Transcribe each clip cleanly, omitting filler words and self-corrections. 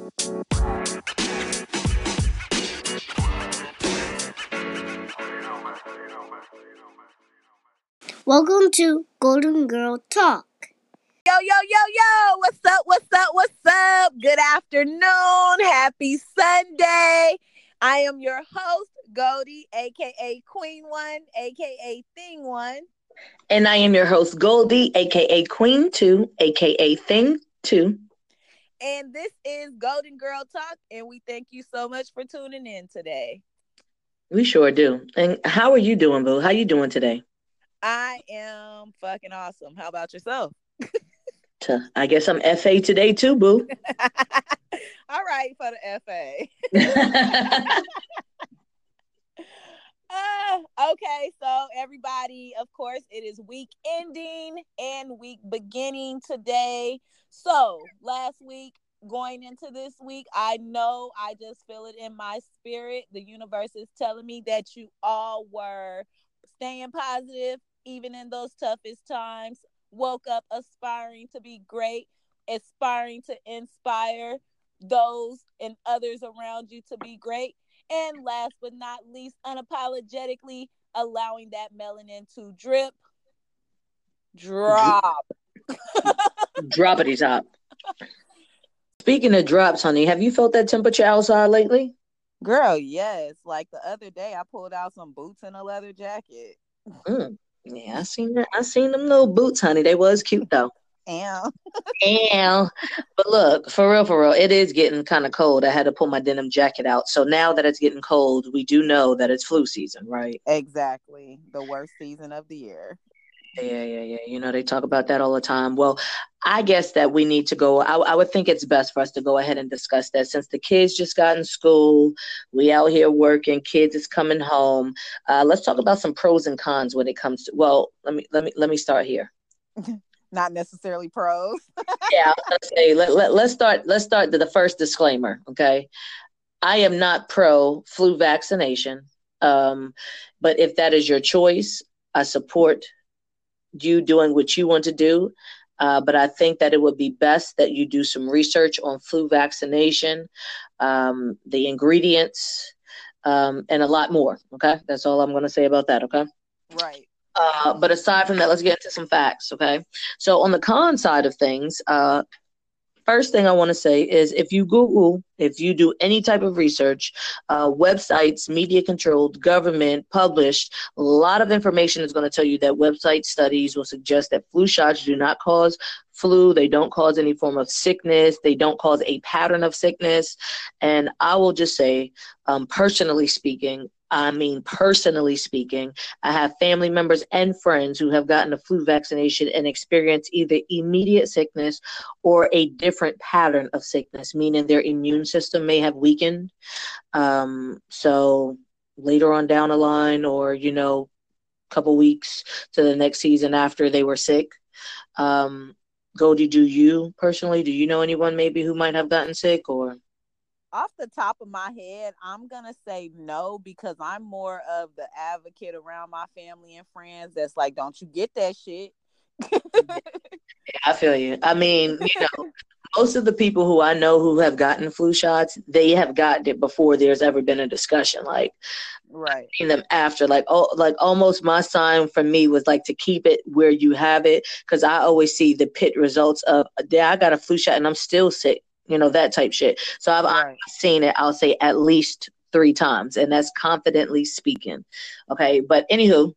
Welcome to Golden Girl Talk. Yo, yo, yo, yo. What's up? What's up? What's up? Good afternoon. Happy Sunday. I am your host, Goldie, aka Queen One, aka Thing One. And I am your host, Goldie, aka Queen Two, aka Thing Two. And this is Golden Girl Talk, and we thank you so much for tuning in today. We sure do. And how are you doing, Boo? How you doing today? I am fucking awesome. How about yourself? I guess I'm FA today too, Boo. All right, for the FA. Okay, so everybody, of course, it is week ending and week beginning today. So last week, going into this week, I know I just feel it in my spirit. The universe is telling me that you all were staying positive, even in those toughest times. Woke up aspiring to be great, aspiring to inspire those and others around you to be great. And last but not least, unapologetically allowing that melanin to drop. Droppity top. Speaking of drops, honey, have you felt that temperature outside lately? Girl, yes. Like the other day, I pulled out some boots and a leather jacket. Yeah, I seen them little boots, honey. They was cute though. Ow. But look, for real, it is getting kind of cold. I had to pull my denim jacket out. So now that it's getting cold, we do know that it's flu season, right? Exactly. The worst season of the year. Yeah. You know, they talk about that all the time. Well, I guess that we need to go. I would think it's best for us to go ahead and discuss that since the kids just got in school. We out here working. Kids is coming home. Let's talk about some pros and cons when it comes to. Well, let me start here. Not necessarily pros. Yeah, I was gonna say let's start the first disclaimer. Okay, I am not pro flu vaccination, but if that is your choice, I support you doing what you want to do. But I think that it would be best that you do some research on flu vaccination, the ingredients, and a lot more. Okay, that's all I'm going to say about that. Okay. Right. But aside from that, let's get into some facts. Okay. So on the con side of things, first thing I want to say is if you Google, if you do any type of research, websites, media controlled, government, published, a lot of information is going to tell you that website studies will suggest that flu shots do not cause flu. They don't cause any form of sickness. They don't cause a pattern of sickness. And I will just say, personally speaking, I have family members and friends who have gotten a flu vaccination and experienced either immediate sickness or a different pattern of sickness, meaning their immune system may have weakened. So later on down the line, or, you know, a couple weeks to the next season after they were sick. Goldie, do you know anyone maybe who might have gotten sick or? Off the top of my head, I'm going to say no because I'm more of the advocate around my family and friends that's like, don't you get that shit. Yeah, I feel you. I mean, you know, most of the people who I know who have gotten flu shots, they have gotten it before there's ever been a discussion. Like, right. I've seen them after, like almost my sign for me was like to keep it where you have it, because I always see the pit results of, yeah, I got a flu shot and I'm still sick. You know, that type shit. So I've seen it, I'll say at least 3 times, and that's confidently speaking. Okay. But anywho,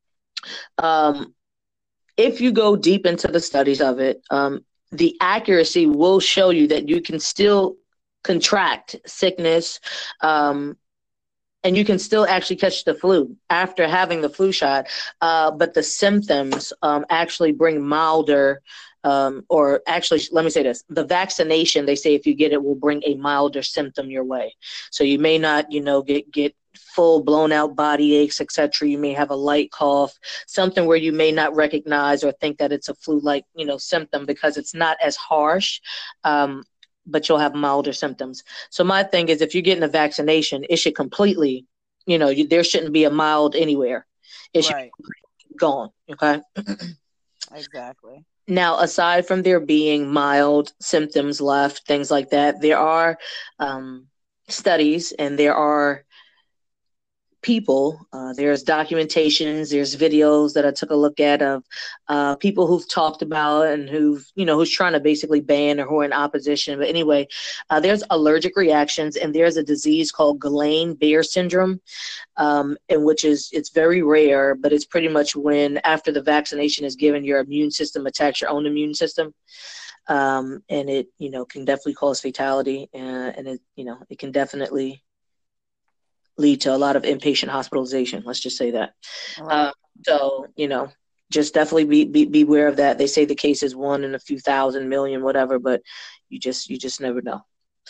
if you go deep into the studies of it, the accuracy will show you that you can still contract sickness, and you can still actually catch the flu after having the flu shot. But the symptoms actually bring milder, or actually, let me say this. The vaccination, they say if you get it, will bring a milder symptom your way. So you may not, you know, get full blown out body aches, etc. You may have a light cough, something where you may not recognize or think that it's a flu-like, you know, symptom because it's not as harsh. But you'll have milder symptoms. So my thing is, if you're getting a vaccination, it should completely, you know, there shouldn't be a mild anywhere. It should be gone. Okay. Exactly. Now, aside from there being mild symptoms left, things like that, there are studies and there are people. There's documentations, there's videos that I took a look at of people who've talked about and who's trying to basically ban or who are in opposition. But anyway, there's allergic reactions and there's a disease called Guillain-Barré syndrome, in which it's very rare, but it's pretty much when after the vaccination is given, your immune system attacks your own immune system. And it, can definitely cause fatality, and it can definitely lead to a lot of inpatient hospitalization. Let's just say that. Right. So, just definitely be aware of that. They say the case is 1 in a few thousand million, whatever, but you just never know.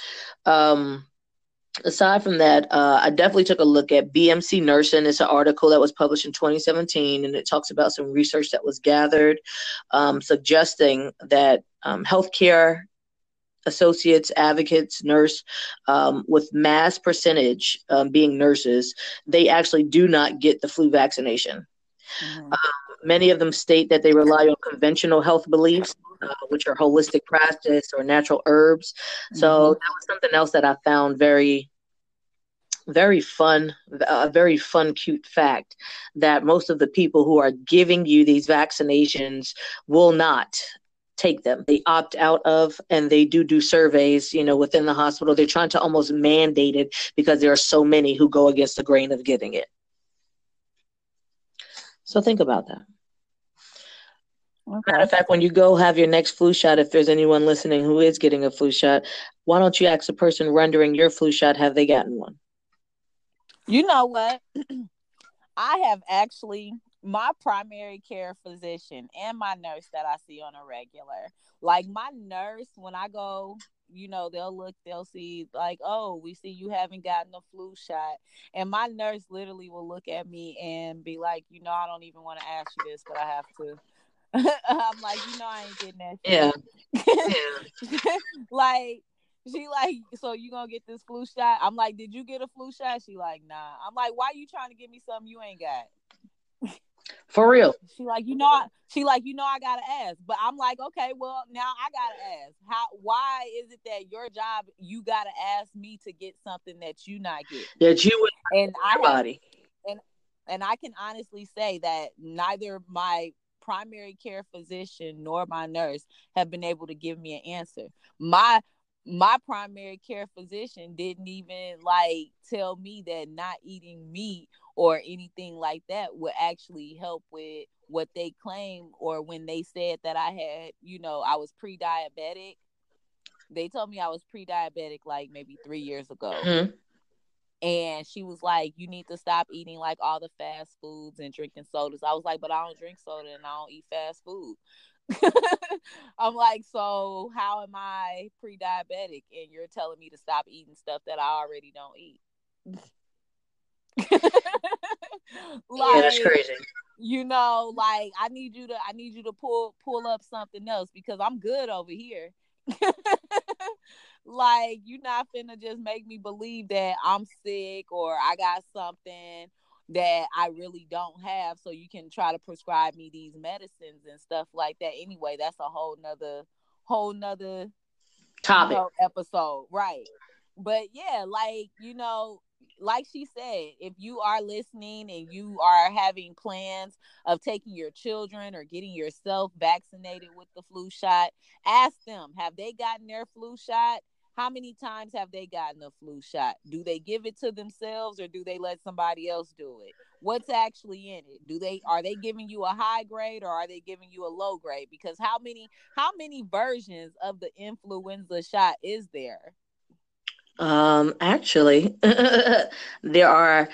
Aside from that, I definitely took a look at BMC Nursing. It's an article that was published in 2017, and it talks about some research that was gathered, suggesting that healthcare associates, advocates, nurse, with mass percentage being nurses, they actually do not get the flu vaccination. Mm-hmm. Many of them state that they rely on conventional health beliefs, which are holistic practice or natural herbs. So that was something else that I found very, very fun, a very fun, cute fact that most of the people who are giving you these vaccinations will not take them. They opt out of, and they do surveys, within the hospital. They're trying to almost mandate it because there are so many who go against the grain of getting it. So think about that. Okay. Matter of fact, when you go have your next flu shot, if there's anyone listening who is getting a flu shot, why don't you ask the person rendering your flu shot, have they gotten one? You know what? I have actually, my primary care physician and my nurse that I see on a regular, like my nurse, when I go, they'll see like, oh, we see you haven't gotten a flu shot. And my nurse literally will look at me and be like, I don't even want to ask you this, but I have to. I'm like, I ain't getting that shit. Yeah. Like, she like, so you gonna get this flu shot? I'm like, did you get a flu shot? She like, nah. I'm like, why you trying to give me something you ain't got? For real. She like, I gotta ask. But I'm like, okay, well, now I gotta ask. Why is it that your job, you gotta ask me to get something that you not getting? That you would, and and I can honestly say that neither my primary care physician nor my nurse have been able to give me an answer. My primary care physician didn't even like tell me that not eating meat or anything like that would actually help with what they claim, or when they said that I had, I was pre-diabetic. They told me I was pre-diabetic like maybe 3 years ago. Mm-hmm. And she was like, you need to stop eating like all the fast foods and drinking sodas. I was like, but I don't drink soda and I don't eat fast food. I'm like, so how am I pre-diabetic and you're telling me to stop eating stuff that I already don't eat? Yeah, that's crazy. Like I need you to pull up something else because I'm good over here. Like, you're not finna just make me believe that I'm sick or I got something that I really don't have, so you can try to prescribe me these medicines and stuff like that. Anyway, that's a whole nother topic, episode, right? But yeah, like she said, if you are listening and you are having plans of taking your children or getting yourself vaccinated with the flu shot, ask them, have they gotten their flu shot? How many times have they gotten the flu shot? Do they give it to themselves or do they let somebody else do it? What's actually in it? Are they giving you a high grade or are they giving you a low grade? Because how many versions of the influenza shot is there? Actually, there are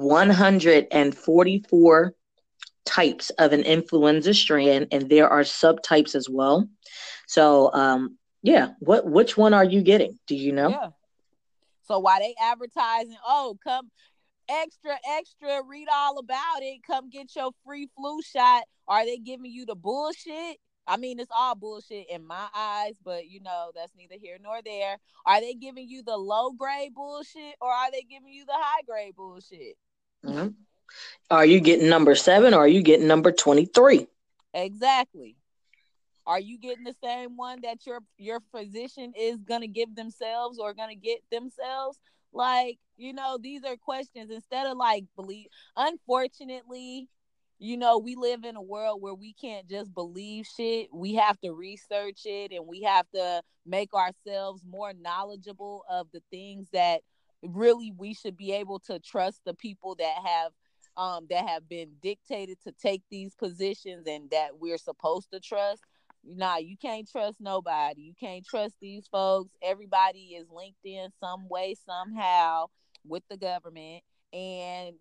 144 types of an influenza strand, and there are subtypes as well. So, yeah, which one are you getting? Do you know? Yeah. So why they advertising, oh, come extra, read all about it, come get your free flu shot? Are they giving you the bullshit? I mean, it's all bullshit in my eyes, but that's neither here nor there. Are they giving you the low grade bullshit or are they giving you the high grade bullshit? Mm-hmm. Are you getting number 7 or are you getting number 23? Exactly. Are you getting the same one that your physician is gonna give themselves or gonna get themselves? Like, these are questions instead of like believe. Unfortunately, we live in a world where we can't just believe shit. We have to research it, and we have to make ourselves more knowledgeable of the things that really we should be able to trust the people that have been dictated to take these positions and that we're supposed to trust. Nah, you can't trust nobody. You can't trust these folks. Everybody is linked in some way, somehow with the government. And,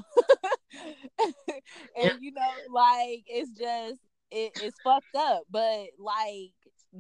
Yeah. and, like, it's just, it's fucked up. But, like,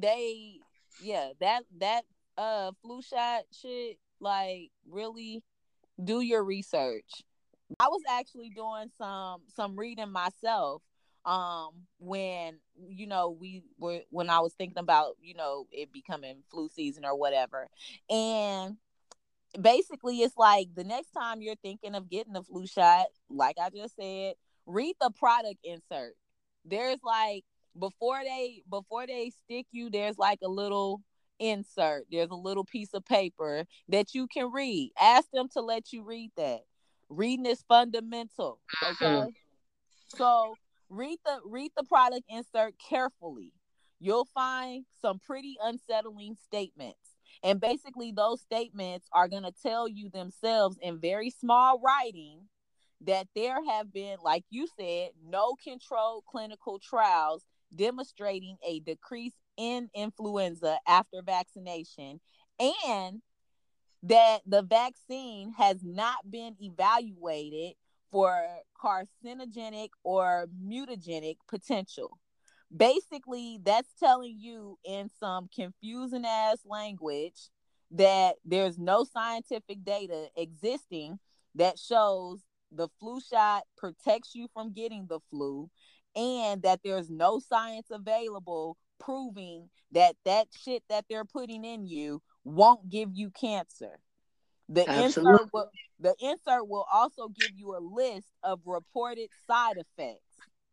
that flu shot shit, like, really do your research. I was actually doing some reading myself when when I was thinking about it becoming flu season or whatever. And basically it's like the next time you're thinking of getting a flu shot, like I just said, read the product insert. There's like before they stick you, there's like a little insert. There's a little piece of paper that you can read. Ask them to let you read that. Reading is fundamental, Mm. okay? So read the product insert carefully. You'll find some pretty unsettling statements. And basically those statements are going to tell you themselves in very small writing that there have been, like you said, no controlled clinical trials demonstrating a decrease in influenza after vaccination, and that the vaccine has not been evaluated for carcinogenic or mutagenic potential. Basically, that's telling you in some confusing ass language that there's no scientific data existing that shows the flu shot protects you from getting the flu, and that there's no science available proving that that shit that they're putting in you won't give you cancer. The Absolutely. insert will the insert will also give you a list of reported side effects.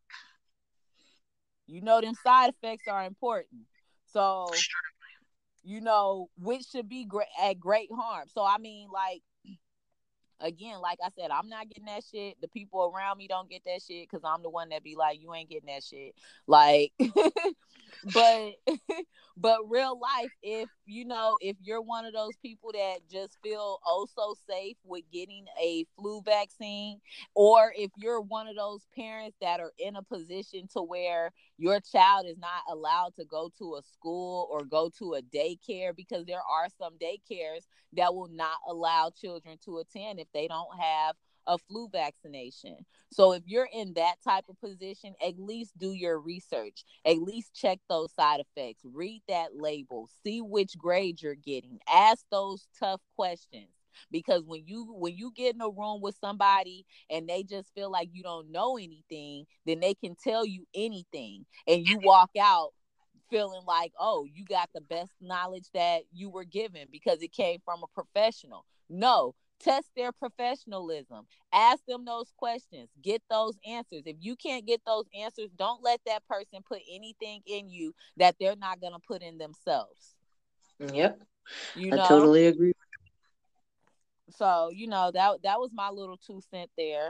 Them side effects are important. So, which should be at great harm. So I mean, like, again, like I said, I'm not getting that shit. The people around me don't get that shit because I'm the one that be like, you ain't getting that shit. Like, but but real life, if you're one of those people that just feel oh so safe with getting a flu vaccine, or if you're one of those parents that are in a position to where your child is not allowed to go to a school or go to a daycare, because there are some daycares that will not allow children to attend if they don't have a flu vaccination. So if you're in that type of position, at least do your research. At least check those side effects. Read that label. See which grade you're getting. Ask those tough questions. Because when you get in a room with somebody and they just feel like you don't know anything, then they can tell you anything. And you walk out feeling like, oh, you got the best knowledge that you were given because it came from a professional. No, test their professionalism. Ask them those questions. Get those answers. If you can't get those answers, don't let that person put anything in you that they're not going to put in themselves. Yep. You I know? totally agree. So, that was my little 2 cent there.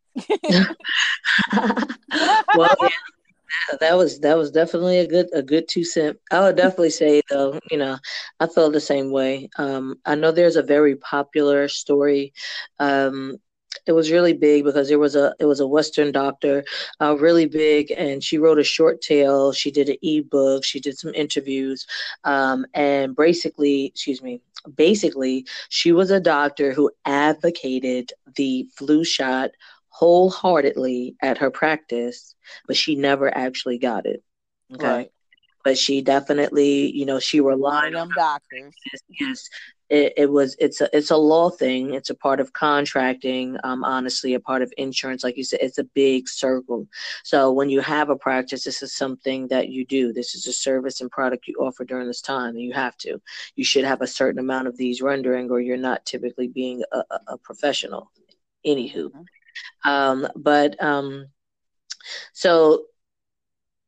Well, yeah, that was definitely a good 2 cent. I would definitely say though, I felt the same way. I know there's a very popular story. Um, it was really big because it was a Western doctor, really big, and she wrote a short tale. She did an ebook. She did some interviews, and basically, she was a doctor who advocated the flu shot wholeheartedly at her practice, but she never actually got it. Okay. Right. But she definitely, she One relied of on them doctors. this. Yes. It's a law thing. It's a part of contracting, honestly, a part of insurance. Like you said, it's a big circle. So when you have a practice, this is something that you do. This is a service and product you offer during this time, and you have to. You should have a certain amount of these rendering, or you're not typically being a professional. Anywho. Mm-hmm. But so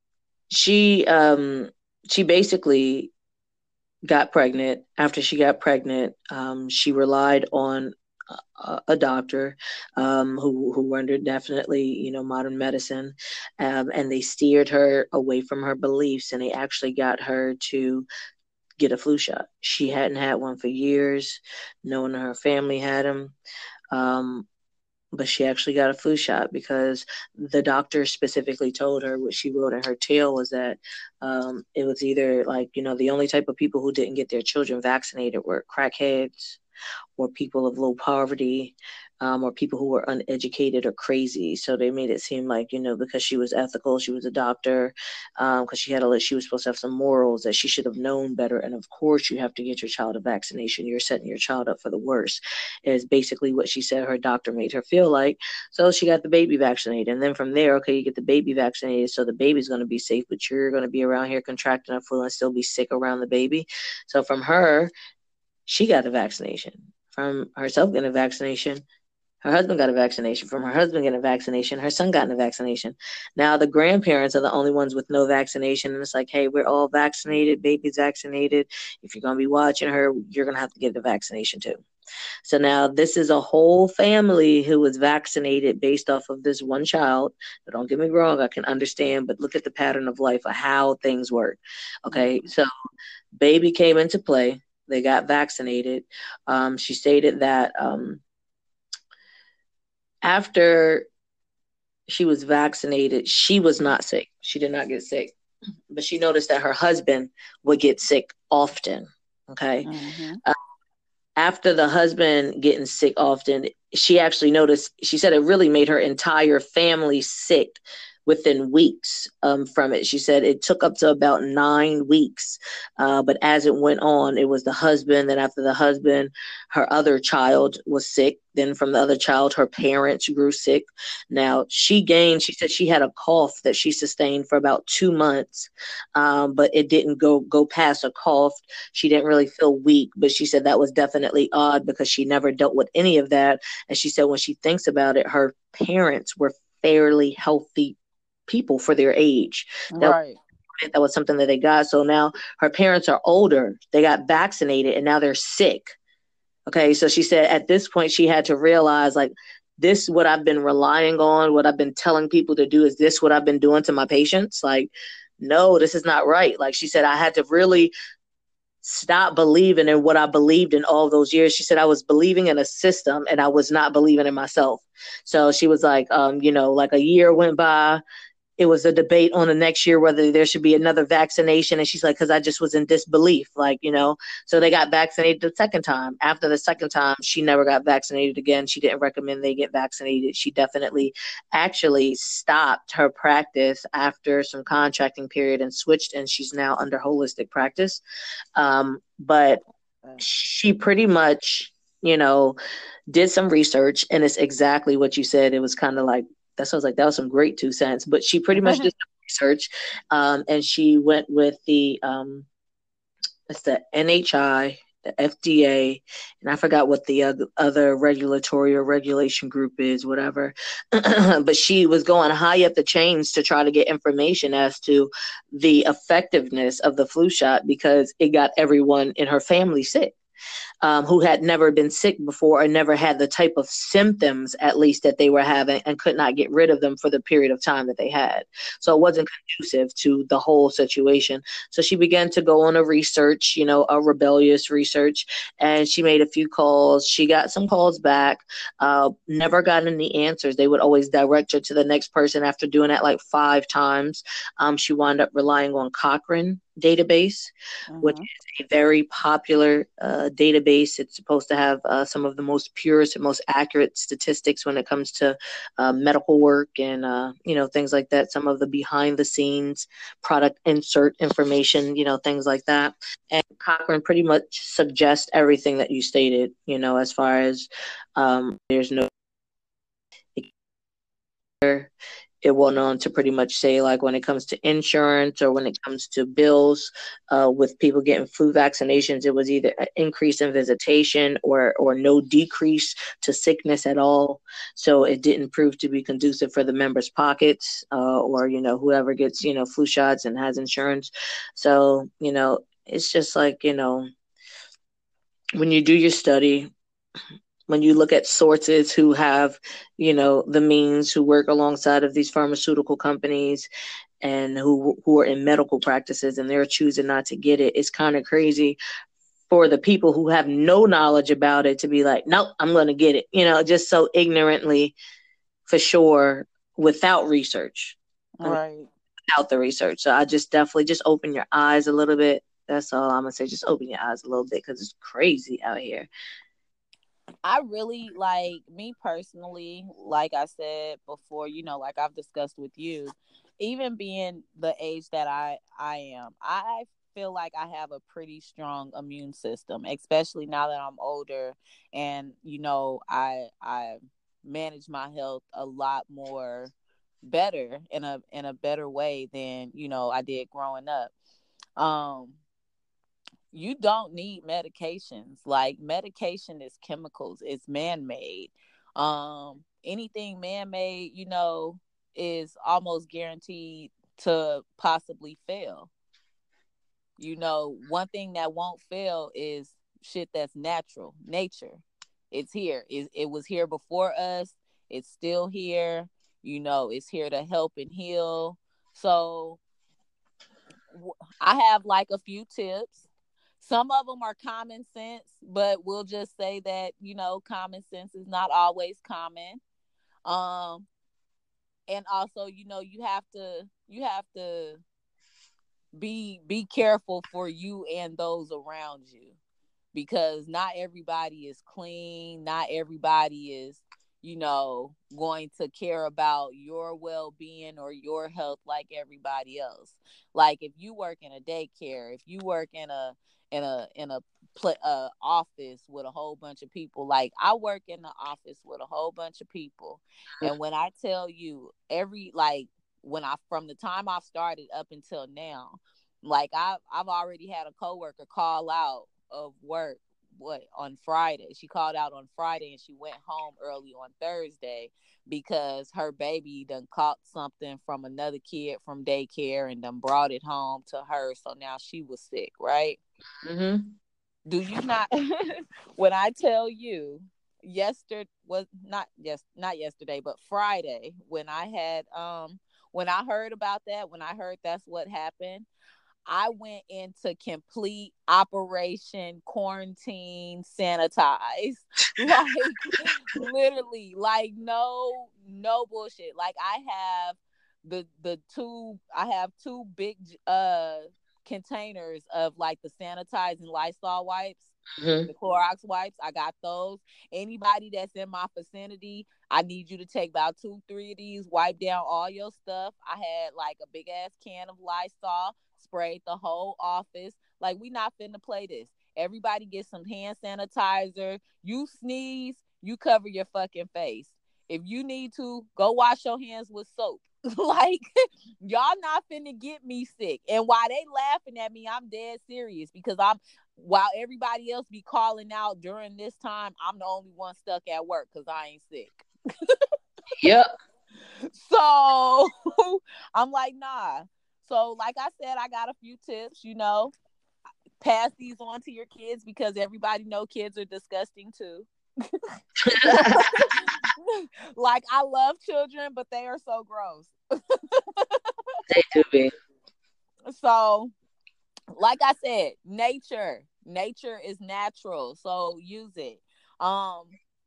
she basically got pregnant. After she got pregnant, she relied on a doctor who rendered definitely, modern medicine, and they steered her away from her beliefs, and they actually got her to get a flu shot. She hadn't had one for years. No one in her family had them. Um, but she actually got a flu shot because the doctor specifically told her, what she wrote in her tale was that it was either like, the only type of people who didn't get their children vaccinated were crackheads or people of low poverty, or people who were uneducated or crazy. So they made it seem like, because she was ethical, she was a doctor, because she was supposed to have some morals, that she should have known better. And of course, you have to get your child a vaccination. You're setting your child up for the worst, is basically what she said her doctor made her feel like. So she got the baby vaccinated. And then from there, okay, you get the baby vaccinated, so the baby's going to be safe, but you're going to be around here contracting a flu and still be sick around the baby. So from her, she got a vaccination. From herself getting a vaccination, her husband got a vaccination. From her husband getting a vaccination, her son got a vaccination. Now the grandparents are the only ones with no vaccination. And it's like, hey, we're all vaccinated, baby's vaccinated. If you're going to be watching her, you're going to have to get the vaccination too. So now this is a whole family who was vaccinated based off of this one child. But don't get me wrong, I can understand, but look at the pattern of life of how things work. Okay, so baby came into play. They got vaccinated. She stated that after she was vaccinated, she was not sick. She did not get sick. But she noticed that her husband would get sick often. Okay. After the husband getting sick often, she actually noticed, she said it really made her entire family sick within weeks from it. She said it took up to about 9 weeks. But as it went on, it was the husband. Then after the husband, her other child was sick. Then from the other child, her parents grew sick. Now she said she had a cough that she sustained for about 2 months, but it didn't go past a cough. She didn't really feel weak, but she said that was definitely odd because she never dealt with any of that. And she said when she thinks about it, her parents were fairly healthy people for their age. That was something that they got. So now her parents are older. They got vaccinated and now they're sick. Okay. So she said at this point she had to realize, like, this is what I've been relying on, what I've been telling people to do. Is this what I've been doing to my patients? Like, no, this is not right. Like she said, I had to really stop believing in what I believed in all those years. She said I was believing in a system and I was not believing in myself. So she was like, like a year went by. It was a debate on the next year whether there should be another vaccination. And she's like, because I just was in disbelief, so they got vaccinated the second time. After the second time, she never got vaccinated again. She didn't recommend they get vaccinated. She definitely actually stopped her practice after some contracting period and switched, and she's now under holistic practice. But she pretty much, did some research, and it's exactly what you said. It was kind of like, that sounds like that was some great 2 cents, but she pretty much did some research, and she went with it's the NHI, the FDA, and I forgot what the other regulatory or regulation group is, whatever. But she was going high up the chains to try to get information as to the effectiveness of the flu shot because it got everyone in her family sick. Who had never been sick before or never had the type of symptoms, at least, that they were having and could not get rid of them for the period of time that they had. So it wasn't conducive to the whole situation. So she began to go on a research, a rebellious research, and she made a few calls. She got some calls back, never got any answers. They would always direct her to the next person after doing that like 5 times. She wound up relying on Cochrane database, which is a very popular database. It's supposed to have some of the most purest and most accurate statistics when it comes to medical work and things like that. Some of the behind the scenes product insert information, things like that. And Cochrane pretty much suggests everything that you stated, as far as there's no it went on to pretty much say, like, when it comes to insurance or when it comes to bills, with people getting flu vaccinations, it was either an increase in visitation or no decrease to sickness at all. So it didn't prove to be conducive for the members' pockets, or whoever gets flu shots and has insurance. So it's just like, when you do your study, when you look at sources who have, the means, who work alongside of these pharmaceutical companies and who are in medical practices and they're choosing not to get it, it's kind of crazy for the people who have no knowledge about it to be like, nope, I'm going to get it, just so ignorantly, for sure, without research. Right. Without the research. So I just definitely just open your eyes a little bit. That's all I'm going to say. Just open your eyes a little bit because it's crazy out here. I really, like, me personally, like I said before, like I've discussed with you, even being the age that I am, I feel like I have a pretty strong immune system, especially now that I'm older, and I manage my health a lot more better in a better way than I did growing up. Um you don't need medications. Like, medication is chemicals, it's man-made. Anything man-made, is almost guaranteed to possibly fail. One thing that won't fail is shit that's natural, nature. It's here. It was here before us. It's still here. It's here to help and heal. So I have like a few tips. Some of them are common sense, but we'll just say that, common sense is not always common. Um, and also, you have to be careful for you and those around you, because not everybody is clean. Not everybody is, going to care about your well-being or your health like everybody else. Like, if you work in a daycare, if you work in a office with a whole bunch of people, like I work in the office with a whole bunch of people, and when I tell you, when I from the time I've started up until now, like I've already had a coworker call out of work on Friday. She called out on Friday and she went home early on Thursday because her baby done caught something from another kid from daycare and done brought it home to her. So now she was sick, right? Mm-hmm. Do you not? When I tell you, yesterday was not yesterday, but Friday, when I had when I heard about that, when I heard that's what happened, I went into complete operation quarantine sanitize. Like, literally, like, no bullshit. Like, I have two big containers of like the sanitizing Lysol wipes. Mm-hmm. The Clorox wipes, I got those. Anybody that's in my vicinity, I need you to take about 2-3 of these, wipe down all your stuff. I had like a big ass can of Lysol, sprayed the whole office. Like, we not finna play this. Everybody get some hand sanitizer. You sneeze, you cover your fucking face. If you need to, go wash your hands with soap. Like, y'all not finna get me sick. And while they laughing at me, I'm dead serious, because while everybody else be calling out during this time, I'm the only one stuck at work because I ain't sick. Yep. So I'm like, nah. So, like I said, I got a few tips, pass these on to your kids, because everybody know kids are disgusting too. Like, I love children, but they are so gross. They do be. So, like I said, nature is natural, so use it. um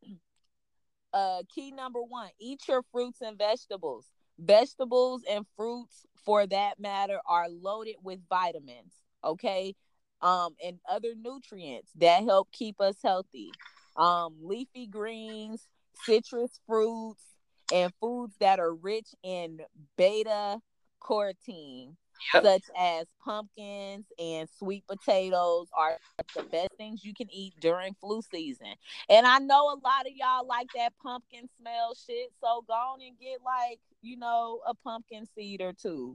Key number 1, eat your fruits and vegetables and fruits, for that matter, are loaded with vitamins, okay, and other nutrients that help keep us healthy. Leafy greens, citrus fruits, and foods that are rich in beta carotene Yep. such as pumpkins and sweet potatoes are the best things you can eat during flu season. And I know a lot of y'all like that pumpkin smell shit, so go on and get like, a pumpkin seed or two.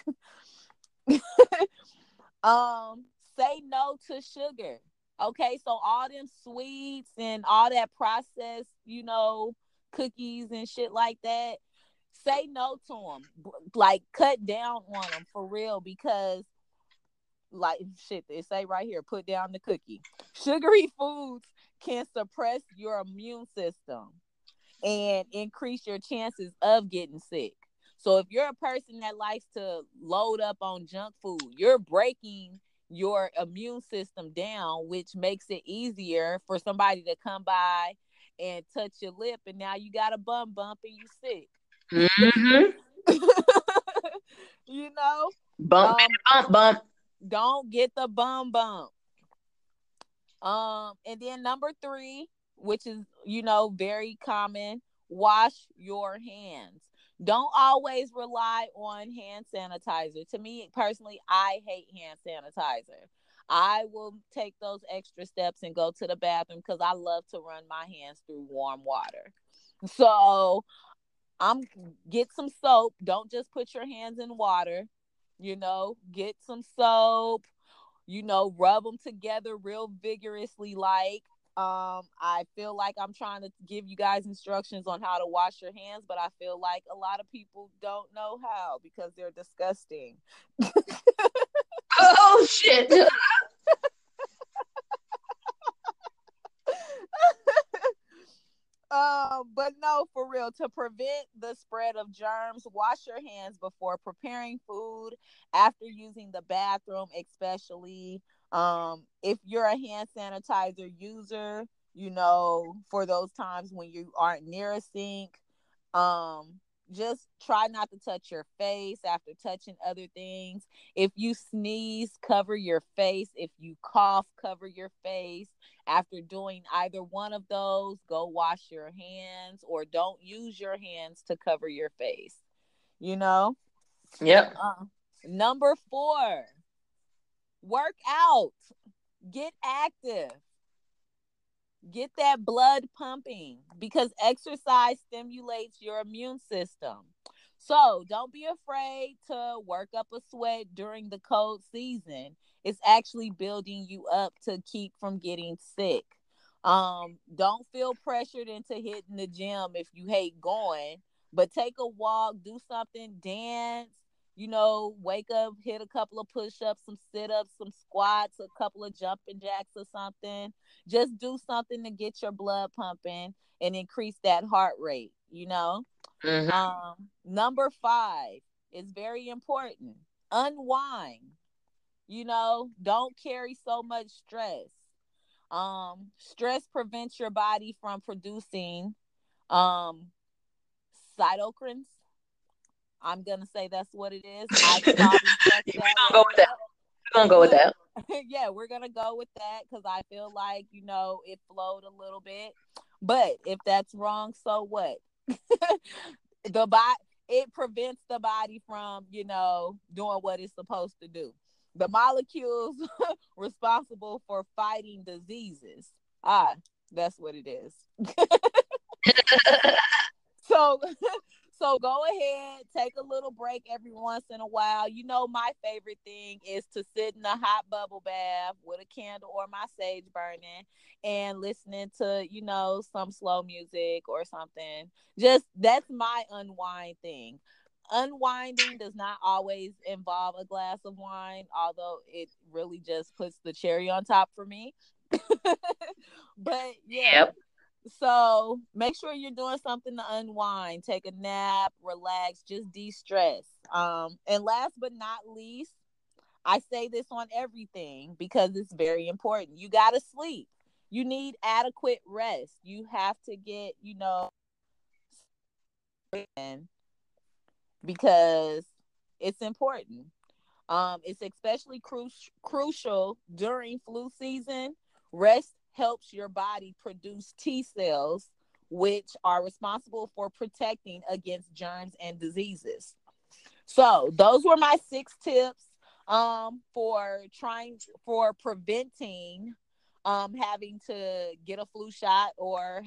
Say no to sugar. Okay, so all them sweets and all that processed, cookies and shit like that, say no to them. Like, cut down on them for real, because like shit, it say right here, put down the cookie. Sugary foods can suppress your immune system and increase your chances of getting sick. So if you're a person that likes to load up on junk food, you're breaking your immune system down, which makes it easier for somebody to come by and touch your lip, and now you got a bum bump and you sick. Mm-hmm. you know, Bump, bump, bump. don't get the bum bump. And then number 3, which is, very common, wash your hands. Don't always rely on hand sanitizer. To me personally, I hate hand sanitizer. I will take those extra steps and go to the bathroom because I love to run my hands through warm water. So get some soap. Don't just put your hands in water. Get some soap. Rub them together real vigorously. Like, I feel like I'm trying to give you guys instructions on how to wash your hands, but I feel like a lot of people don't know how because they're disgusting. Oh shit. But no, for real, to prevent the spread of germs, wash your hands before preparing food, after using the bathroom, especially. If you're a hand sanitizer user, for those times when you aren't near a sink, um, just try not to touch your face after touching other things. If you sneeze, cover your face. If you cough, cover your face. After doing either one of those, go wash your hands, or don't use your hands to cover your face. You know? Yep. Number 4, work out. Get active. Get that blood pumping, because exercise stimulates your immune system. So don't be afraid to work up a sweat during the cold season. It's actually building you up to keep from getting sick. Don't feel pressured into hitting the gym if you hate going, but take a walk, do something, dance, wake up, hit a couple of push-ups, some sit-ups, some squats, a couple of jumping jacks or something. Just do something to get your blood pumping and increase that heart rate. Mm-hmm. Number 5 is very important. Unwind. Don't carry so much stress. Stress prevents your body from producing um cytocrines. I'm gonna say that's what it is. I probably fucked We're that gonna go with word that. up. We're gonna go with that. Yeah, we're gonna go with that because I feel like it flowed a little bit. But if that's wrong, so what? the body It prevents the body from doing what it's supposed to do. The molecules responsible for fighting diseases. That's what it is. So so go ahead, take a little break every once in a while. My favorite thing is to sit in a hot bubble bath with a candle or my sage burning and listening to, some slow music or something. Just that's my unwind thing. Unwinding does not always involve a glass of wine, although it really just puts the cherry on top for me. But yeah, Yep. so make sure you're doing something to unwind, take a nap, relax, just de-stress. And last but not least, I say this on everything because it's very important. You gotta sleep. You need adequate rest. You have to get, in because it's important. It's especially crucial during flu season. Rest helps your body produce T cells, which are responsible for protecting against germs and diseases. So those were my 6 tips for preventing having to get a flu shot or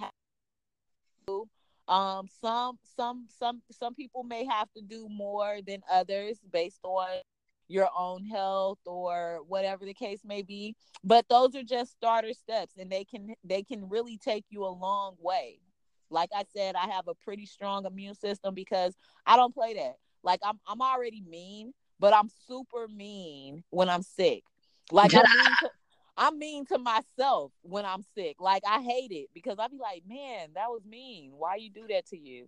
some people may have to do more than others based on your own health or whatever the case may be, but those are just starter steps, and they can really take you a long way. Like I said, I have a pretty strong immune system because I don't play that. Like I'm already mean, but I'm super mean when I'm sick. Like I'm mean to myself when I'm sick. Like I hate it because I be like, man, that was mean. Why you do that to you?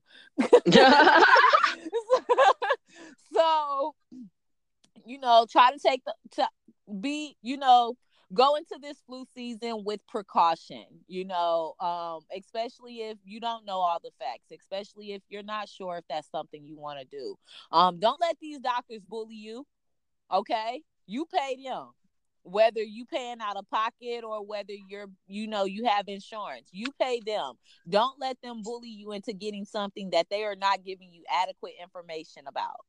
So, try to be, go into this flu season with precaution, especially if you don't know all the facts, especially if you're not sure if that's something you want to do. Don't let these doctors bully you. Okay. You pay them, whether you paying out of pocket or whether you have insurance, you pay them. Don't let them bully you into getting something that they are not giving you adequate information about.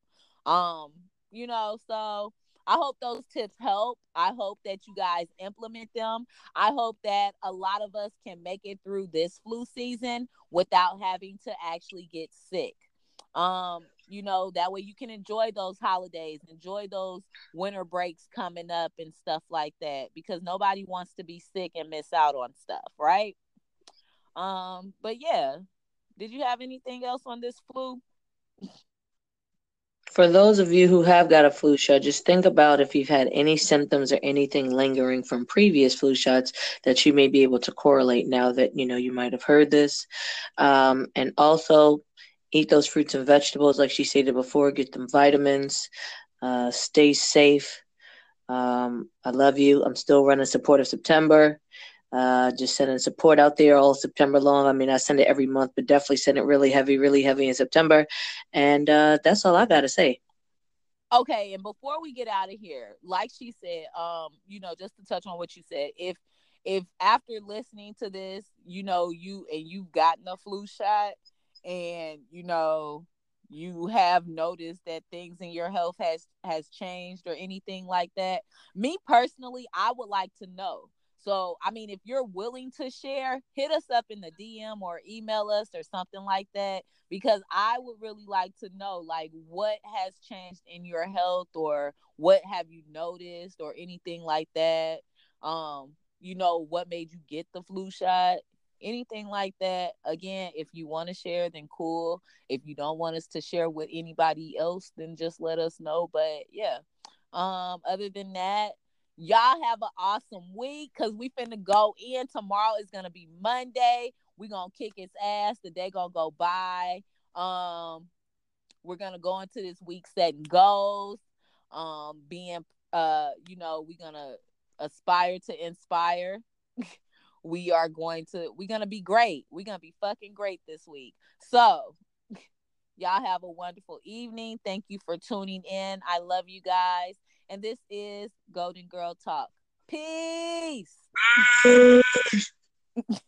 So I hope those tips help. I hope that you guys implement them. I hope that a lot of us can make it through this flu season without having to actually get sick. That way you can enjoy those holidays, enjoy those winter breaks coming up and stuff like that, because nobody wants to be sick and miss out on stuff, right? But yeah, did you have anything else on this flu? For those of you who have got a flu shot, just think about if you've had any symptoms or anything lingering from previous flu shots that you may be able to correlate now that you might have heard this. And also eat those fruits and vegetables, like she stated before. Get them vitamins. Stay safe. I love you. I'm still running Support of September. Just sending support out there all September long. I mean, I send it every month, but definitely send it really heavy in September. And that's all I got to say. Okay, and before we get out of here, like she said, just to touch on what you said, if after listening to this, you've gotten a flu shot, and you have noticed that things in your health has changed or anything like that, me personally, I would like to know. So, I mean, if you're willing to share, hit us up in the DM or email us or something like that, because I would really like to know, like, what has changed in your health, or what have you noticed or anything like that. What made you get the flu shot, anything like that. Again, if you want to share, then cool. If you don't want us to share with anybody else, then just let us know. But yeah, other than that, y'all have an awesome week, because we finna go in. Tomorrow is gonna be Monday. We gonna kick its ass. The day gonna go by. We're gonna go into this week setting goals. Being we're gonna aspire to inspire. We're gonna be great. We're gonna be fucking great this week. So y'all have a wonderful evening. Thank you for tuning in. I love you guys. And this is Golden Girl Talk. Peace.